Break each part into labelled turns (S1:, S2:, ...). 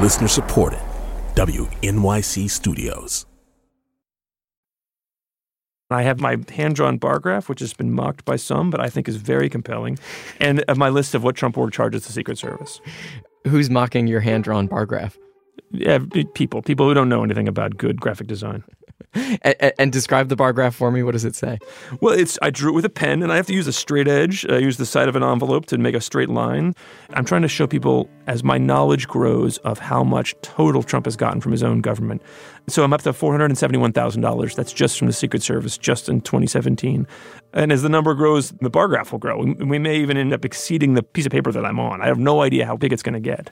S1: Listener supported. WNYC Studios.
S2: I have my hand-drawn bar graph, which has been mocked by some, but I think is very compelling, and my list of what Trump org charges the Secret Service.
S3: Who's mocking your hand-drawn bar graph?
S2: Yeah, people who don't know anything about good graphic design.
S3: And describe the bar graph for me. What does it say?
S2: Well, I drew it with a pen, and I have to use a straight edge. I use the side of an envelope to make a straight line. I'm trying to show people, as my knowledge grows, of how much total Trump has gotten from his own government. So I'm up to $471,000. That's just from the Secret Service, just in 2017. And as the number grows, the bar graph will grow. We may even end up exceeding the piece of paper that I'm on. I have no idea how big it's going to get.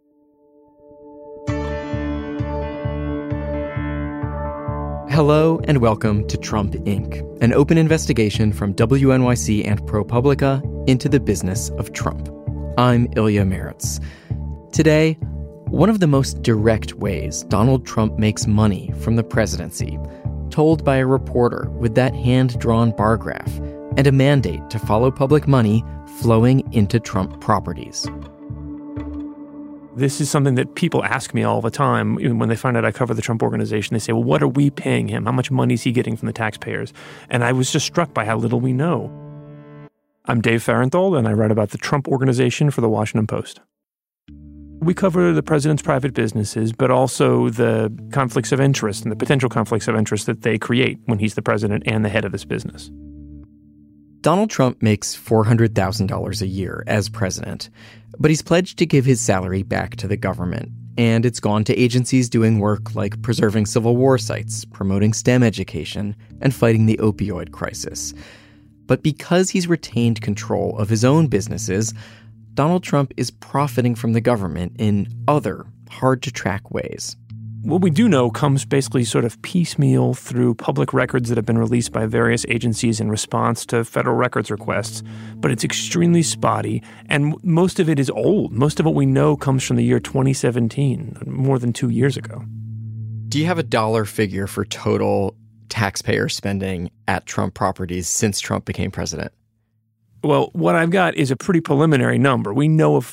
S3: Hello and welcome to Trump Inc., an open investigation from WNYC and ProPublica into the business of Trump. I'm Ilya Meritz. Today, one of the most direct ways Donald Trump makes money from the presidency, told by a reporter with that hand-drawn bar graph and a mandate to follow public money flowing into Trump properties.
S2: This is something that people ask me all the time. Even when they find out I cover the Trump Organization, they say, well, what are we paying him? How much money is he getting from the taxpayers? And I was just struck by how little we know. I'm Dave Fahrenthold, and I write about the Trump Organization for the Washington Post. We cover the president's private businesses, but also the conflicts of interest and the potential conflicts of interest that they create when he's the president and the head of this business.
S3: Donald Trump makes $400,000 a year as president, but he's pledged to give his salary back to the government, and it's gone to agencies doing work like preserving Civil War sites, promoting STEM education, and fighting the opioid crisis. But because he's retained control of his own businesses, Donald Trump is profiting from the government in other, hard-to-track ways.
S2: What we do know comes basically sort of piecemeal through public records that have been released by various agencies in response to federal records requests, but it's extremely spotty, and most of it is old. Most of what we know comes from the year 2017, more than 2 years ago.
S3: Do you have a dollar figure for total taxpayer spending at Trump properties since Trump became president?
S2: Well, what I've got is a pretty preliminary number. We know of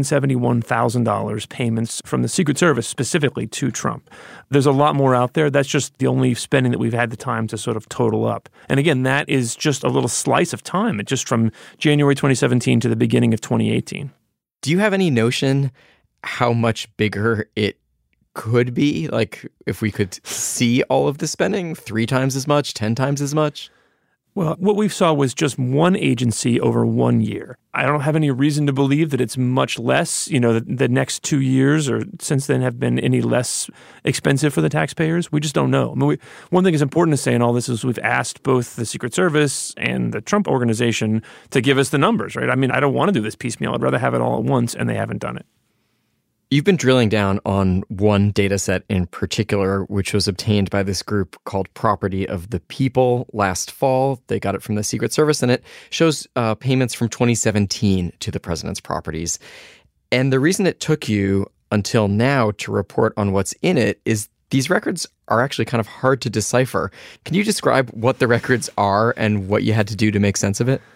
S2: $471,000 payments from the Secret Service specifically to Trump. There's a lot more out there. That's just the only spending that we've had the time to sort of total up. And again, that is just a little slice of time. It's just from January 2017 to the beginning of 2018.
S3: Do you have any notion how much bigger it could be? Like if we could see all of the spending, 3 times as much, 10 times as much?
S2: Well, what we saw was just one agency over 1 year. I don't have any reason to believe that it's much less. The next 2 years or since then have been any less expensive for the taxpayers. We just don't know. One thing is important to say in all this is we've asked both the Secret Service and the Trump Organization to give us the numbers, right? I mean, I don't want to do this piecemeal. I'd rather have it all at once, and they haven't done it.
S3: You've been drilling down on one data set in particular, which was obtained by this group called Property of the People last fall. They got it from the Secret Service, and it shows payments from 2017 to the president's properties. And the reason it took you until now to report on what's in it is these records are actually kind of hard to decipher. Can you describe what the records are and what you had to do to make sense of it?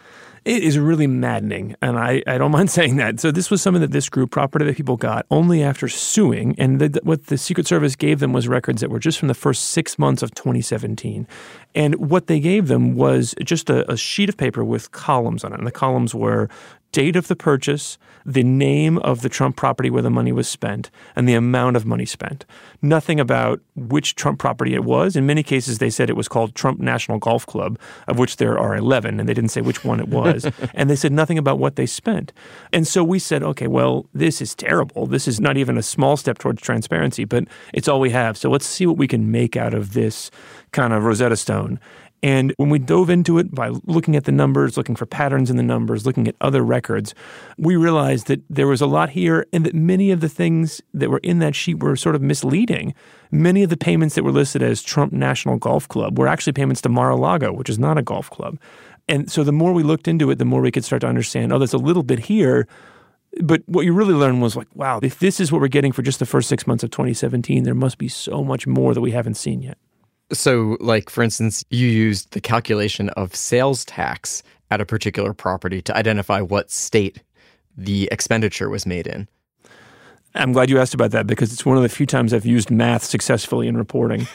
S2: It is really maddening, and I don't mind saying that. So this was something that this group, Property of the People, got only after suing, and what the Secret Service gave them was records that were just from the first 6 months of 2017. And what they gave them was just a sheet of paper with columns on it, and the columns were date of the purchase, the name of the Trump property where the money was spent, and the amount of money spent. Nothing about which Trump property it was. In many cases, they said it was called Trump National Golf Club, of which there are 11, and they didn't say which one it was. And they said nothing about what they spent. And so we said, okay, well, this is terrible. This is not even a small step towards transparency, but it's all we have. So let's see what we can make out of this kind of Rosetta Stone. And when we dove into it by looking at the numbers, looking for patterns in the numbers, looking at other records, we realized that there was a lot here and that many of the things that were in that sheet were sort of misleading. Many of the payments that were listed as Trump National Golf Club were actually payments to Mar-a-Lago, which is not a golf club. And so the more we looked into it, the more we could start to understand, oh, there's a little bit here. But what you really learned was like, wow, if this is what we're getting for just the first 6 months of 2017, there must be so much more that we haven't seen yet.
S3: So, like, for instance, you used the calculation of sales tax at a particular property to identify what state the expenditure was made in.
S2: I'm glad you asked about that because it's one of the few times I've used math successfully in reporting.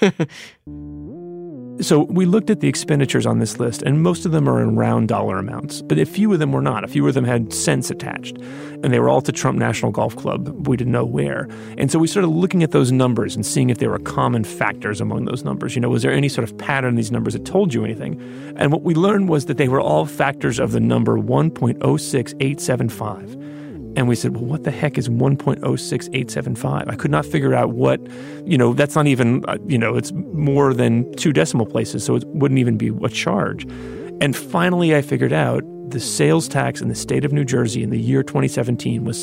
S2: So we looked at the expenditures on this list, and most of them are in round dollar amounts. But a few of them were not. A few of them had cents attached. And they were all to Trump National Golf Club. We didn't know where. And so we started looking at those numbers and seeing if there were common factors among those numbers. Was there any sort of pattern in these numbers that told you anything? And what we learned was that they were all factors of the number 1.06875. And we said, well, what the heck is 1.06875? I could not figure out what, that's not even, it's more than 2 decimal places, so it wouldn't even be a charge. And finally, I figured out the sales tax in the state of New Jersey in the year 2017 was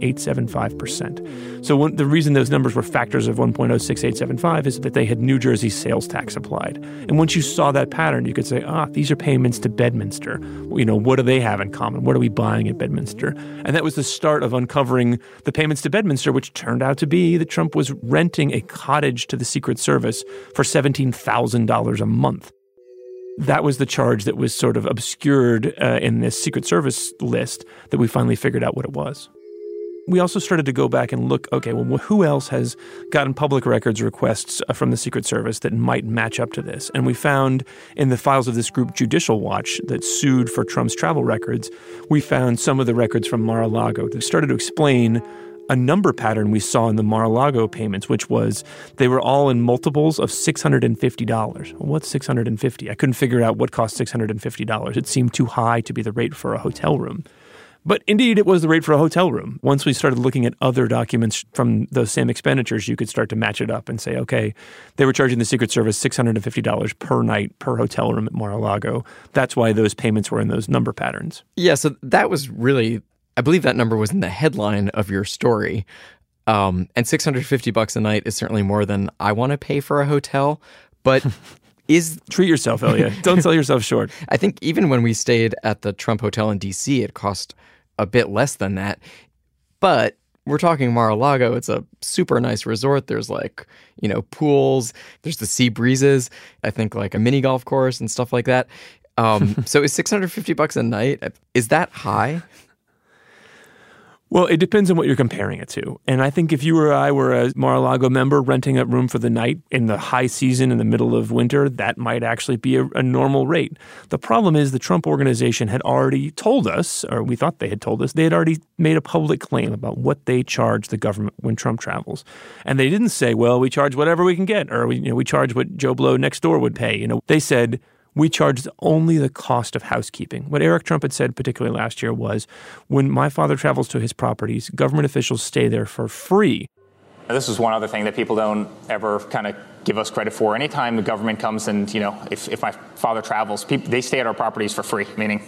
S2: 6.875%. So the reason those numbers were factors of 1.06875 is that they had New Jersey sales tax applied. And once you saw that pattern, you could say, these are payments to Bedminster. What do they have in common? What are we buying at Bedminster? And that was the start of uncovering the payments to Bedminster, which turned out to be that Trump was renting a cottage to the Secret Service for $17,000 a month. That was the charge that was sort of obscured in this Secret Service list that we finally figured out what it was. We also started to go back and look, okay, well, who else has gotten public records requests from the Secret Service that might match up to this? And we found in the files of this group, Judicial Watch, that sued for Trump's travel records, we found some of the records from Mar-a-Lago that started to explain a number pattern we saw in the Mar-a-Lago payments, which was they were all in multiples of $650. Well, what's $650? I couldn't figure out what cost $650. It seemed too high to be the rate for a hotel room. But indeed, it was the rate for a hotel room. Once we started looking at other documents from those same expenditures, you could start to match it up and say, okay, they were charging the Secret Service $650 per night per hotel room at Mar-a-Lago. That's why those payments were in those number patterns.
S3: Yeah, so that was really, I believe that number was in the headline of your story. And $650 a night is certainly more than I want to pay for a hotel, but
S2: treat yourself, Elliot. Don't sell yourself short.
S3: I think even when we stayed at the Trump Hotel in D.C., it cost a bit less than that. But we're talking Mar-a-Lago. It's a super nice resort. There's pools. There's the sea breezes. I think like a mini golf course and stuff like that. So is $650 a night, is that high?
S2: Well, it depends on what you're comparing it to. And I think if you or I were a Mar-a-Lago member renting a room for the night in the high season in the middle of winter, that might actually be a normal rate. The problem is the Trump organization had already told us, or we thought they had told us, they had already made a public claim about what they charge the government when Trump travels. And they didn't say, well, we charge whatever we can get, or we charge what Joe Blow next door would pay. They said, we charged only the cost of housekeeping. What Eric Trump had said, particularly last year, was when my father travels to his properties, government officials stay there for free.
S4: This is one other thing that people don't ever kind of give us credit for. Anytime the government comes and, if my father travels, they stay at our properties for free, meaning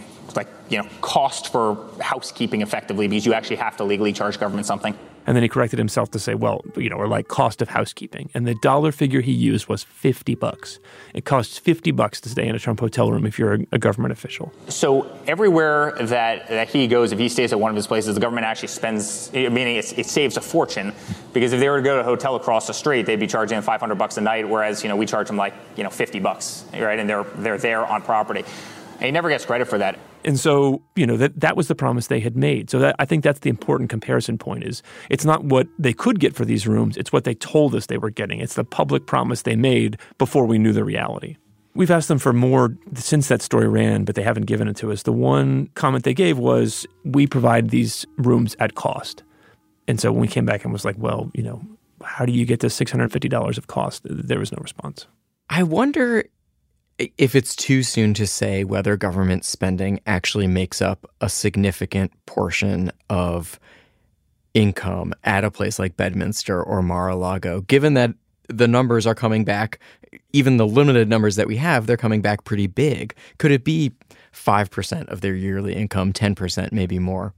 S4: cost for housekeeping effectively, because you actually have to legally charge government something.
S2: And then he corrected himself to say, or like cost of housekeeping. And the dollar figure he used was $50. It costs $50 to stay in a Trump hotel room if you're a government official.
S4: So everywhere that he goes, if he stays at one of his places, the government actually spends, meaning it saves a fortune. Because if they were to go to a hotel across the street, they'd be charging $500 a night, whereas, we charge them $50, right? And they're there on property. And he never gets credit for that.
S2: And so, that was the promise they had made. So I think that's the important comparison point is it's not what they could get for these rooms. It's what they told us they were getting. It's the public promise they made before we knew the reality. We've asked them for more since that story ran, but they haven't given it to us. The one comment they gave was, we provide these rooms at cost. And so when we came back and was like, well, how do you get to $650 of cost? There was no response.
S3: I wonder if it's too soon to say whether government spending actually makes up a significant portion of income at a place like Bedminster or Mar-a-Lago, given that the numbers are coming back, even the limited numbers that we have, they're coming back pretty big. Could it be 5% of their yearly income, 10%, maybe more?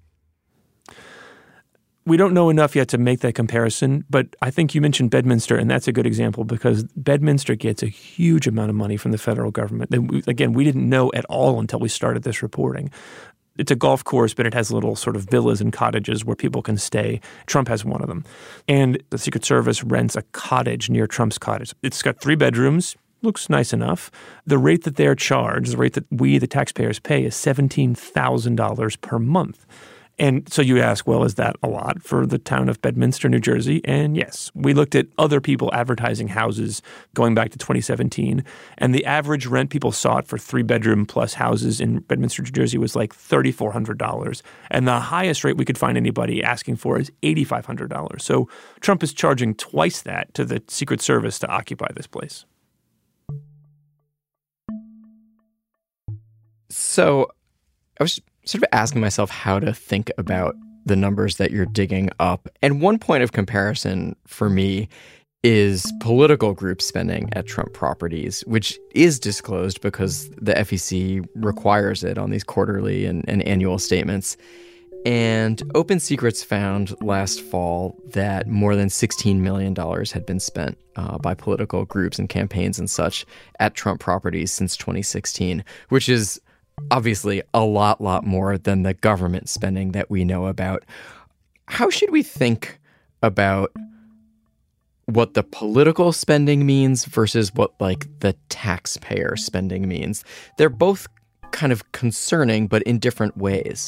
S2: We don't know enough yet to make that comparison, but I think you mentioned Bedminster, and that's a good example because Bedminster gets a huge amount of money from the federal government. Again, we didn't know at all until we started this reporting. It's a golf course, but it has little sort of villas and cottages where people can stay. Trump has one of them. And the Secret Service rents a cottage near Trump's cottage. It's got 3 bedrooms. Looks nice enough. The rate that they're charged, the rate that we, the taxpayers, pay is $17,000 per month. And so you ask, well, is that a lot for the town of Bedminster, New Jersey? And yes, we looked at other people advertising houses going back to 2017, and the average rent people sought for 3-bedroom plus houses in Bedminster, New Jersey was like $3,400. And the highest rate we could find anybody asking for is $8,500. So Trump is charging twice that to the Secret Service to occupy this place.
S3: So I was sort of asking myself how to think about the numbers that you're digging up. And one point of comparison for me is political group spending at Trump properties, which is disclosed because the FEC requires it on these quarterly and annual statements. And Open Secrets found last fall that more than $16 million had been spent by political groups and campaigns and such at Trump properties since 2016, which is obviously a lot more than the government spending that we know about. How should we think about what the political spending means versus what, like, the taxpayer spending means? They're both kind of concerning, but in different ways.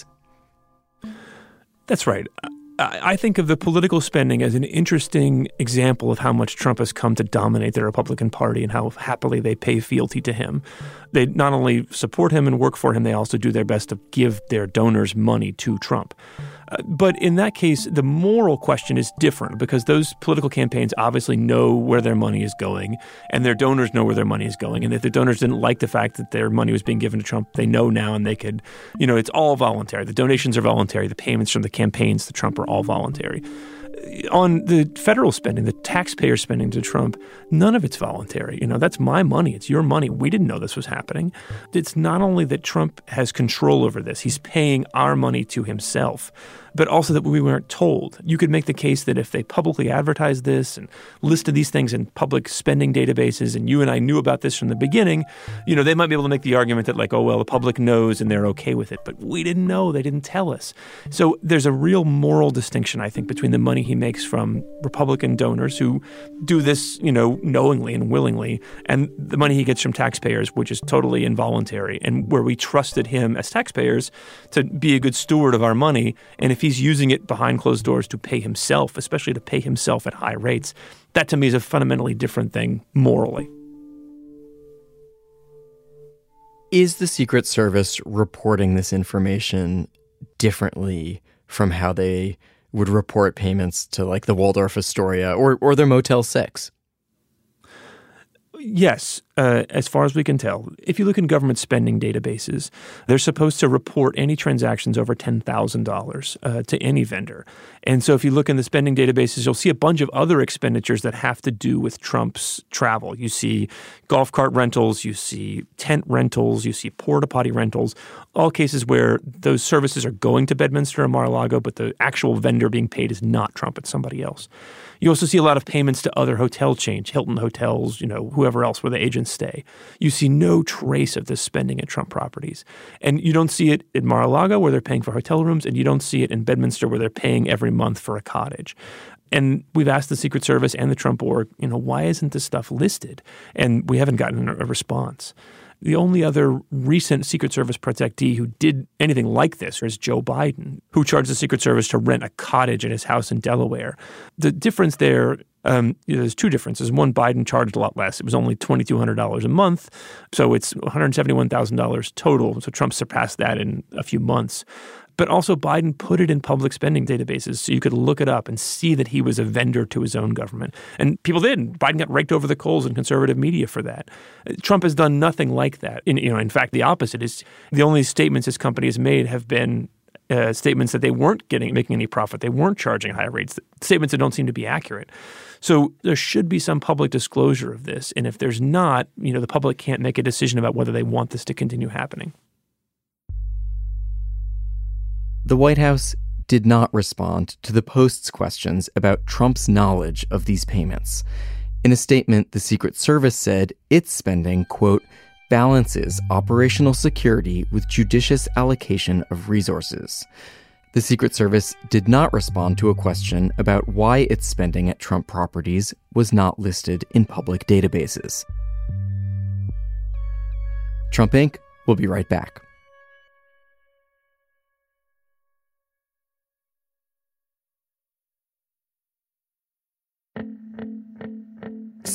S2: That's right. I think of the political spending as an interesting example of how much Trump has come to dominate the Republican Party and how happily they pay fealty to him. They not only support him and work for him, they also do their best to give their donors money to Trump. But in that case, the moral question is different because those political campaigns obviously know where their money is going and their donors know where their money is going. And if the donors didn't like the fact that their money was being given to Trump, they know now and they could, it's all voluntary. The donations are voluntary. The payments from the campaigns to Trump are all voluntary. On the federal spending, the taxpayer spending to Trump, none of it's voluntary. That's my money. It's your money. We didn't know this was happening. It's not only that Trump has control over this. He's paying our money to himself, but also that we weren't told. You could make the case that if they publicly advertised this and listed these things in public spending databases and you and I knew about this from the beginning, they might be able to make the argument that the public knows and they're okay with it. But we didn't know. They didn't tell us. So there's a real moral distinction, I think, between the money he makes from Republican donors who do this, knowingly and willingly, and the money he gets from taxpayers, which is totally involuntary, and where we trusted him as taxpayers to be a good steward of our money. And if he's using it behind closed doors to pay himself, especially to pay himself at high rates, that to me is a fundamentally different thing morally.
S3: Is the Secret Service reporting this information differently from how they would report payments to the Waldorf Astoria or their Motel 6?
S2: Yes, as far as we can tell. If you look in government spending databases, they're supposed to report any transactions over $10,000 to any vendor. And so if you look in the spending databases, you'll see a bunch of other expenditures that have to do with Trump's travel. You see golf cart rentals, you see tent rentals, you see porta potty rentals, all cases where those services are going to Bedminster or Mar-a-Lago, but the actual vendor being paid is not Trump, it's somebody else. You also see a lot of payments to other hotel chains, Hilton Hotels, whoever else where the agents stay. You see no trace of this spending at Trump properties. And you don't see it in Mar-a-Lago where they're paying for hotel rooms, and you don't see it in Bedminster where they're paying every month for a cottage. And we've asked the Secret Service and the Trump board, why isn't this stuff listed? And we haven't gotten a response. The only other recent Secret Service protectee who did anything like this is Joe Biden, who charged the Secret Service to rent a cottage in his house in Delaware. The difference there, there's two differences. One, Biden charged a lot less. It was only $2,200 a month, so it's $171,000 total. So Trump surpassed that in a few months. But also Biden put it in public spending databases so you could look it up and see that he was a vendor to his own government. And people did. Biden got raked over the coals in conservative media for that. Trump has done nothing like that. In fact, the opposite is the only statements his company has made have been statements that they weren't making any profit. They weren't charging high rates, statements that don't seem to be accurate. So there should be some public disclosure of this. And if there's not, the public can't make a decision about whether they want this to continue happening.
S3: The White House did not respond to the Post's questions about Trump's knowledge of these payments. In a statement, the Secret Service said its spending, quote, balances operational security with judicious allocation of resources. The Secret Service did not respond to a question about why its spending at Trump properties was not listed in public databases. Trump Inc. will be right back.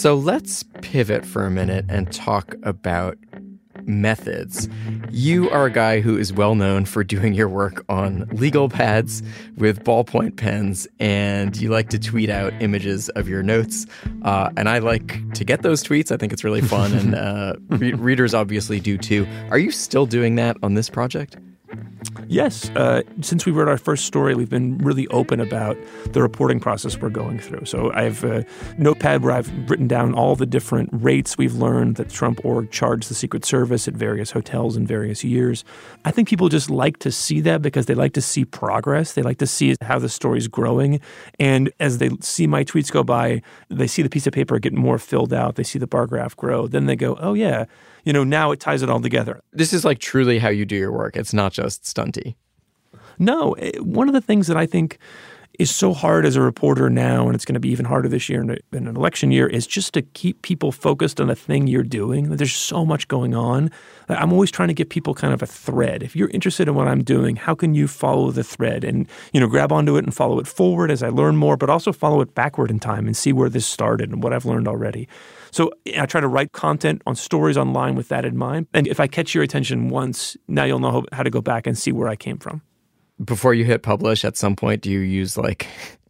S3: So let's pivot for a minute and talk about methods. You are a guy who is well known for doing your work on legal pads with ballpoint pens, and you like to tweet out images of your notes. And I like to get those tweets. I think it's really fun, and readers obviously do too. Are you still doing that on this project?
S2: Yes. Since we wrote our first story, we've been really open about the reporting process we're going through. So I have a notepad where I've written down all the different rates we've learned that Trump org charged the Secret Service at various hotels in various years. I think people just like to see that because they like to see progress. They like to see how the story's growing. And as they see my tweets go by, they see the piece of paper get more filled out. They see the bar graph grow. Then they go, oh, yeah. Now it ties it all together.
S3: This is like truly how you do your work. It's not just stunty.
S2: No. One of the things that I think is so hard as a reporter now, and it's going to be even harder this year in an election year, is just to keep people focused on the thing you're doing. There's so much going on. I'm always trying to give people kind of a thread. If you're interested in what I'm doing, how can you follow the thread and, grab onto it and follow it forward as I learn more, but also follow it backward in time and see where this started and what I've learned already. So I try to write content on stories online with that in mind. And if I catch your attention once, now you'll know how to go back and see where I came from.
S3: Before you hit publish, at some point, do you use like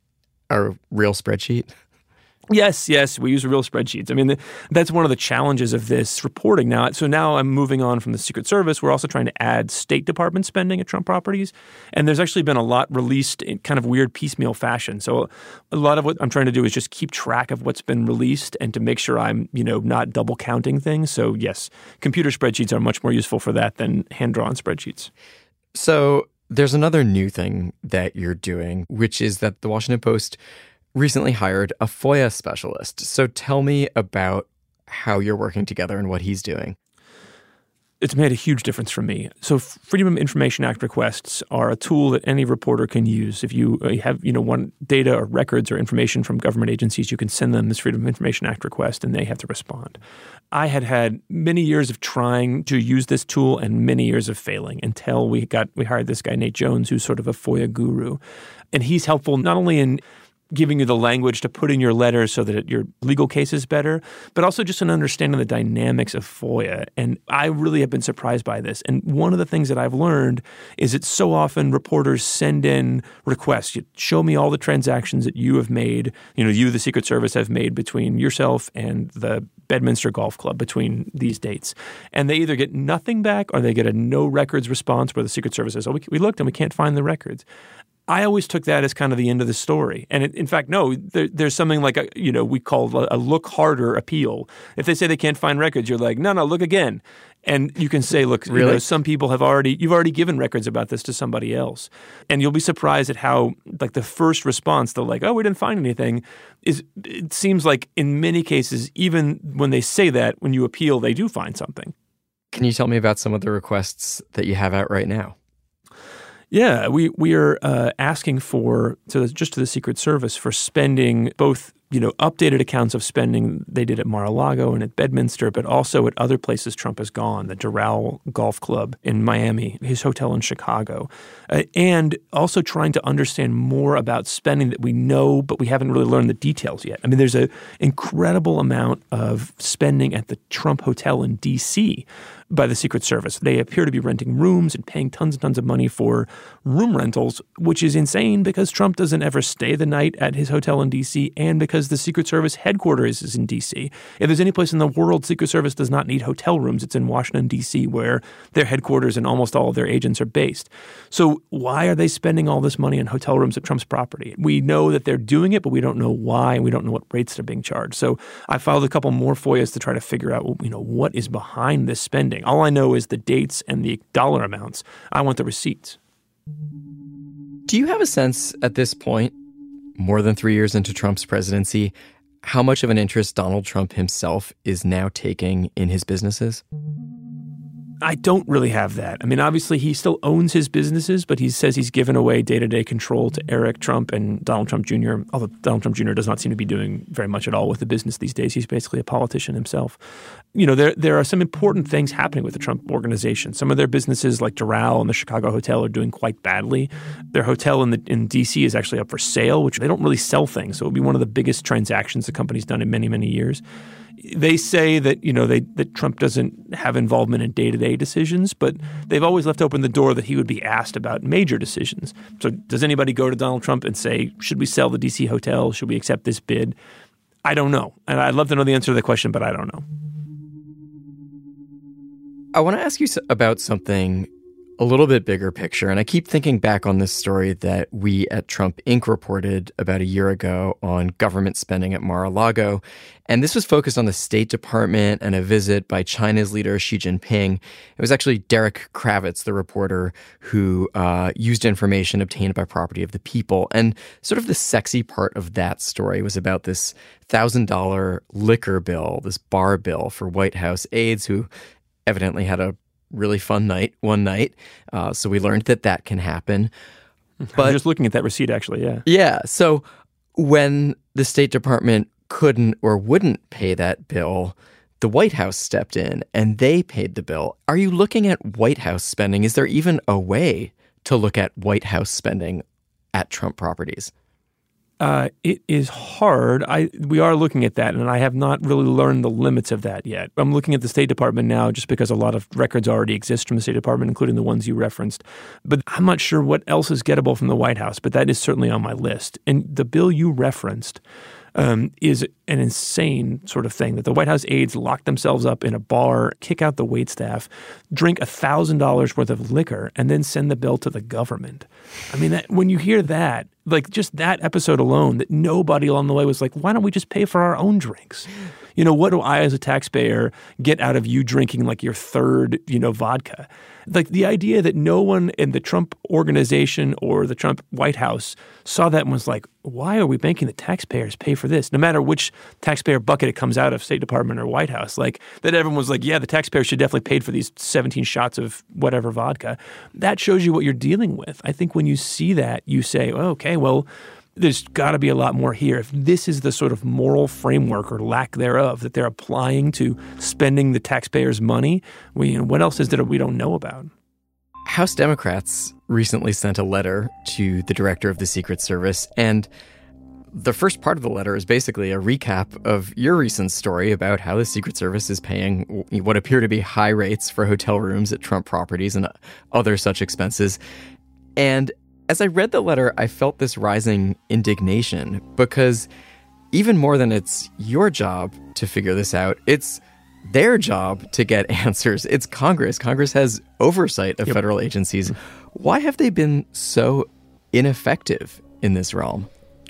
S3: a real spreadsheet?
S2: Yes, we use real spreadsheets. I mean, that's one of the challenges of this reporting now. So now I'm moving on from the Secret Service. We're also trying to add State Department spending at Trump properties. And there's actually been a lot released in kind of weird piecemeal fashion. So a lot of what I'm trying to do is just keep track of what's been released and to make sure I'm, not double counting things. So yes, computer spreadsheets are much more useful for that than hand-drawn spreadsheets.
S3: So there's another new thing that you're doing, which is that the Washington Post recently hired a FOIA specialist. So tell me about how you're working together and what he's doing.
S2: It's made a huge difference for me. So Freedom of Information Act requests are a tool that any reporter can use. If you have, want data or records or information from government agencies, you can send them this Freedom of Information Act request and they have to respond. I had many years of trying to use this tool and many years of failing until we hired this guy, Nate Jones, who's sort of a FOIA guru. And he's helpful not only in giving you the language to put in your letter so that your legal case is better, but also just an understanding the dynamics of FOIA. And I really have been surprised by this. And one of the things that I've learned is that so often reporters send in requests. You show me all the transactions that you have made, you, the Secret Service, have made between yourself and the Bedminster Golf Club between these dates. And they either get nothing back or they get a no records response where the Secret Service says, we looked and we can't find the records. I always took that as kind of the end of the story. And in fact, no, there's something like, we call a look harder appeal. If they say they can't find records, you're like, no, look again. And you can say, look,
S3: really?
S2: Some people you've already given records about this to somebody else. And you'll be surprised at how, like, the first response, they're like, oh, we didn't find anything, it seems like in many cases, even when they say that, when you appeal, they do find something.
S3: Can you tell me about some of the requests that you have out right now?
S2: Yeah, we are asking to the Secret Service for spending both, updated accounts of spending they did at Mar-a-Lago and at Bedminster, but also at other places Trump has gone, the Doral Golf Club in Miami, his hotel in Chicago, and also trying to understand more about spending that we know, but we haven't really learned the details yet. I mean, there's an incredible amount of spending at the Trump Hotel in D.C. by the Secret Service. They appear to be renting rooms and paying tons and tons of money for room rentals, which is insane because Trump doesn't ever stay the night at his hotel in D.C. and because the Secret Service headquarters is in D.C. If there's any place in the world Secret Service does not need hotel rooms, it's in Washington, D.C., where their headquarters and almost all of their agents are based. So why are they spending all this money on hotel rooms at Trump's property? We know that they're doing it, but we don't know why, and we don't know what rates they're being charged. So I filed a couple more FOIAs to try to figure out, what is behind this spending. All I know is the dates and the dollar amounts. I want the receipts.
S3: Do you have a sense at this point, more than 3 years into Trump's presidency, how much of an interest Donald Trump himself is now taking in his businesses?
S2: I don't really have that. I mean, obviously, he still owns his businesses, but he says he's given away day-to-day control to Eric Trump and Donald Trump Jr., although Donald Trump Jr. does not seem to be doing very much at all with the business these days. He's basically a politician himself. You know, there are some important things happening with the Trump organization. Some of their businesses, like Doral and the Chicago Hotel, are doing quite badly. Their hotel in D.C. is actually up for sale, which they don't really sell things. So it would be one of the biggest transactions the company's done in many, many years. They say that, you know, that Trump doesn't have involvement in day-to-day decisions, but they've always left open the door that he would be asked about major decisions. So does anybody go to Donald Trump and say, should we sell the D.C. hotel? Should we accept this bid? I don't know. And I'd love to know the answer to the question, but I don't know.
S3: I want to ask you about something a little bit bigger picture. And I keep thinking back on this story that we at Trump Inc. reported about a year ago on government spending at Mar-a-Lago. And this was focused on the State Department and a visit by China's leader, Xi Jinping. It was actually Derek Kravitz, the reporter, who used information obtained by Property of the People. And sort of the sexy part of that story was about this $1,000 liquor bill, this bar bill for White House aides who evidently had a really fun night one night. So we learned that can happen.
S2: But I'm just looking at that receipt, actually, yeah.
S3: Yeah. So when the State Department couldn't or wouldn't pay that bill, the White House stepped in and they paid the bill. Are you looking at White House spending? Is there even a way to look at White House spending at Trump properties?
S2: It is hard. We are looking at that, and I have not really learned the limits of that yet. I'm looking at the State Department now just because a lot of records already exist from the State Department, including the ones you referenced. But I'm not sure what else is gettable from the White House, but that is certainly on my list. And the bill you referenced is an insane sort of thing, that the White House aides lock themselves up in a bar, kick out the waitstaff, drink $1,000 worth of liquor, and then send the bill to the government. I mean, when you hear that, like just that episode alone, that nobody along the way was like, why don't we just pay for our own drinks? You know, what do I as a taxpayer get out of you drinking like your third, vodka? Like the idea that no one in the Trump organization or the Trump White House saw that and was like, why are we making the taxpayers pay for this? No matter which taxpayer bucket it comes out of, State Department or White House, like that everyone was like, yeah, the taxpayers should definitely pay for these 17 shots of whatever vodka. That shows you what you're dealing with. I think when you see that, you say, oh, okay, well, there's got to be a lot more here. If this is the sort of moral framework or lack thereof that they're applying to spending the taxpayers' money, what else is there that we don't know about?
S3: House Democrats recently sent a letter to the director of the Secret Service, and the first part of the letter is basically a recap of your recent story about how the Secret Service is paying what appear to be high rates for hotel rooms at Trump properties and other such expenses. And as I read the letter, I felt this rising indignation because even more than it's your job to figure this out, it's their job to get answers. It's Congress. Congress has oversight of federal agencies. Why have they been so ineffective in this realm?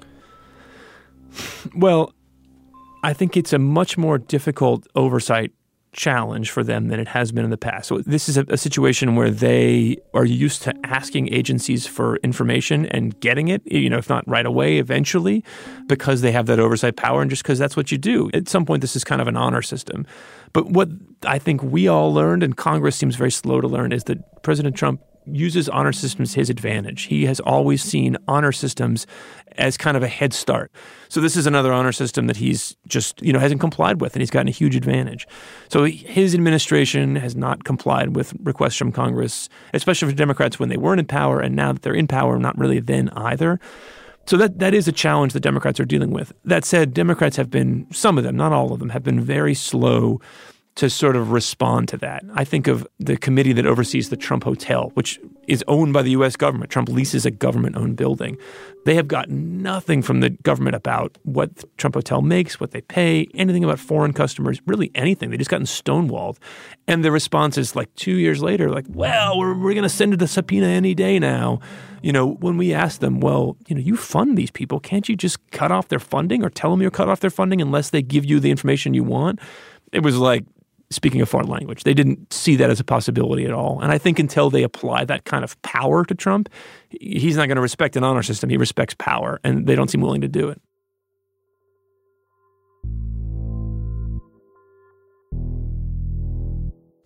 S2: Well, I think it's a much more difficult oversight challenge for them than it has been in the past. So this is a situation where they are used to asking agencies for information and getting it, if not right away, eventually, because they have that oversight power and just because that's what you do. At some point, this is kind of an honor system. But what I think we all learned, and Congress seems very slow to learn, is that President Trump uses honor systems to his advantage. He has always seen honor systems as kind of a head start. So this is another honor system that he's just, hasn't complied with, and he's gotten a huge advantage. So his administration has not complied with requests from Congress, especially for Democrats when they weren't in power, and now that they're in power, not really then either. So that is a challenge that Democrats are dealing with. That said, Democrats have been, some of them, not all of them, have been very slow to sort of respond to that. I think of the committee that oversees the Trump Hotel, which is owned by the U.S. government. Trump leases a government-owned building. They have gotten nothing from the government about what the Trump Hotel makes, what they pay, anything about foreign customers, really anything. They just gotten stonewalled. And the response is like 2 years later, like, well, we're going to send it a subpoena any day now. When we ask them, well, you fund these people. Can't you just cut off their funding or tell them you're cut off their funding unless they give you the information you want? It was like, speaking a foreign language. They didn't see that as a possibility at all. And I think until they apply that kind of power to Trump, he's not going to respect an honor system. He respects power, and they don't seem willing to do it.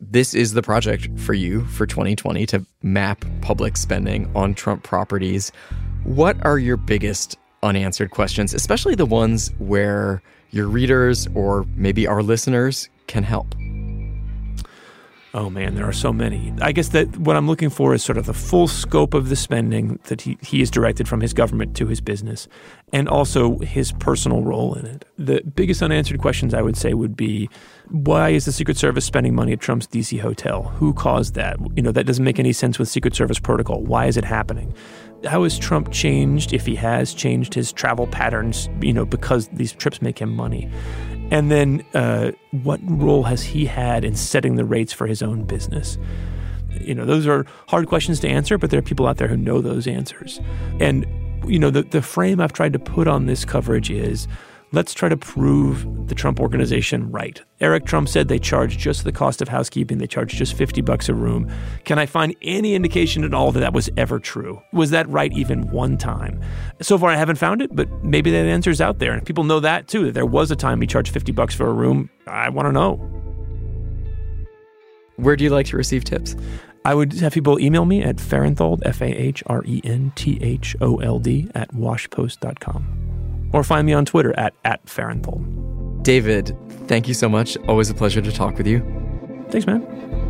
S3: this is the project for you for 2020 to map public spending on Trump properties. What are your biggest unanswered questions, especially the ones where your readers or maybe our listeners can help?
S2: Oh man, there are so many. I guess that what I'm looking for is sort of the full scope of the spending that he has directed from his government to his business, and also his personal role in it. The biggest unanswered questions, I would say, would be, why is the Secret Service spending money at Trump's D.C. hotel? Who caused that? That doesn't make any sense with Secret Service protocol. Why is it happening? How has Trump changed, if he has changed his travel patterns, because these trips make him money? And then what role has he had in setting the rates for his own business? Those are hard questions to answer, but there are people out there who know those answers. And, the frame I've tried to put on this coverage is, let's try to prove the Trump organization right. Eric Trump said they charge just the cost of housekeeping. They charge just $50 a room. Can I find any indication at all that that was ever true? Was that right even one time? So far, I haven't found it, but maybe that answer's out there. And if people know that, too, that there was a time he charged $50 for a room, I want to know.
S3: Where do you like to receive tips?
S2: I would have people email me at Farenthold, Farenthold, @washpost.com. Or find me on Twitter at Farenthold.
S3: David, thank you so much. Always a pleasure to talk with you.
S2: Thanks, man.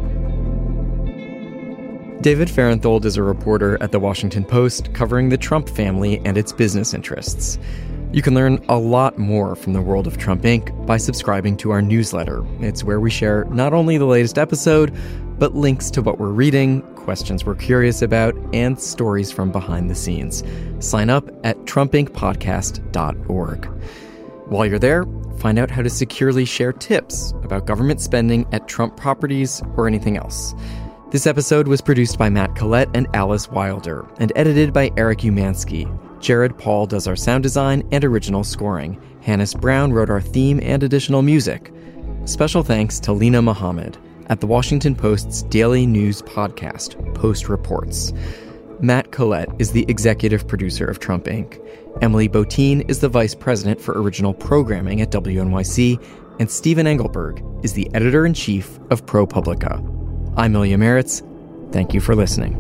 S3: David Farenthold is a reporter at The Washington Post covering the Trump family and its business interests. You can learn a lot more from the world of Trump Inc. by subscribing to our newsletter. It's where we share not only the latest episode, but links to what we're reading, questions we're curious about, and stories from behind the scenes. Sign up at trumpincpodcast.org. While you're there, find out how to securely share tips about government spending at Trump properties or anything else. This episode was produced by Matt Collette and Alice Wilder and edited by Eric Umansky. Jared Paul does our sound design and original scoring. Hannes Brown wrote our theme and additional music. Special thanks to Lena Mohammed at The Washington Post's daily news podcast, Post Reports. Matt Collette is the executive producer of Trump Inc. Emily Botein is the vice president for original programming at WNYC, and Stephen Engelberg is the editor-in-chief of ProPublica. I'm Ilya Meritz. Thank you for listening.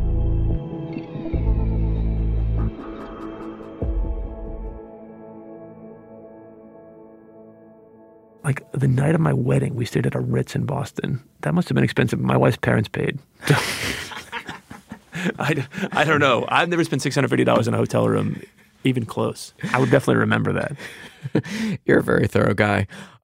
S2: Like, the night of my wedding, we stayed at a Ritz in Boston. That must have been expensive. My wife's parents paid. I don't know. I've never spent $650 in a hotel room, even close. I would definitely remember that.
S3: You're a very thorough guy.